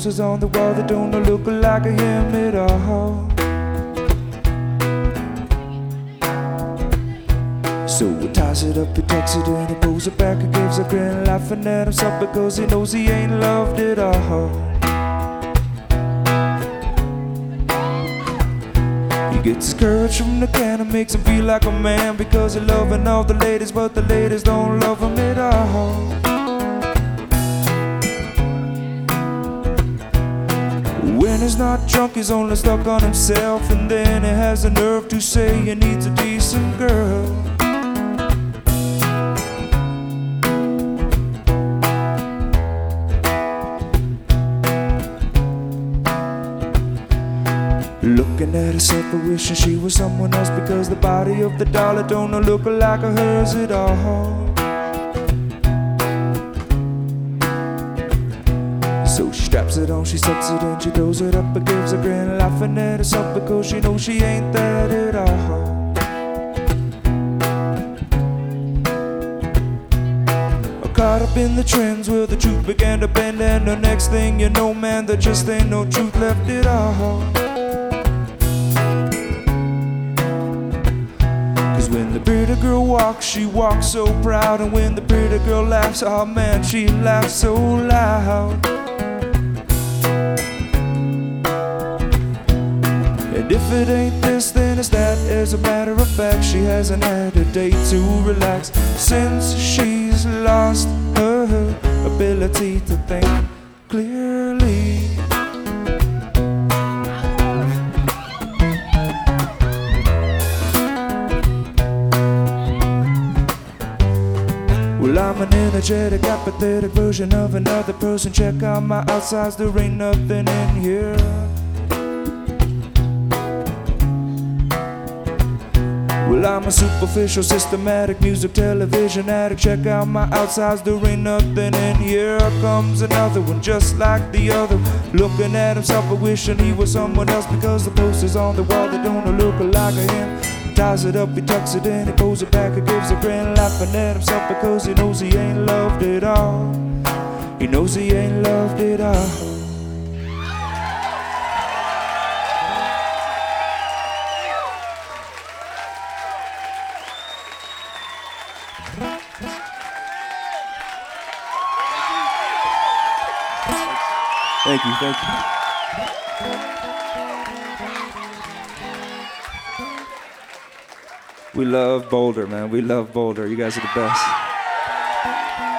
posters on the wall that don't look like him at all. So he ties it up, he tucks it in, he pulls it back, he gives a grin, laughing at himself because he knows he ain't loved at all. He gets his courage from the can and makes him feel like a man, because he's loving all the ladies, but the ladies don't love him at all. When he's not drunk, he's only stuck on himself, and then he has the nerve to say he needs a decent girl. Looking at herself, wishing she was someone else, because the body of the dollar don't look like hers at all. So she straps it on, she sucks it in, she throws it up and gives a grin, laughing at herself because she knows she ain't that at all. Caught up in the trends where the truth began to bend, and the next thing you know, man, there just ain't no truth left at all. When the pretty girl walks, she walks so proud, and when the pretty girl laughs, oh man, she laughs so loud. And if it ain't this, then it's that. As a matter of fact, she hasn't had a day to relax since she's lost her ability to think clearly. Well, I'm an energetic, apathetic version of another person. Check out my outsides, there ain't nothing in here. Well, I'm a superficial, systematic music television addict. Check out my outsides, there ain't nothing in here. Comes another one just like the other, looking at himself but wishing he was someone else, because the posters on the wall that don't look like him. Ties it up, he tucks it in, he pulls it back, he gives a grin, laughing at himself because he knows he ain't loved at all. He knows he ain't loved at all. Thank you, thank you. We love Boulder, man. We love Boulder. You guys are the best.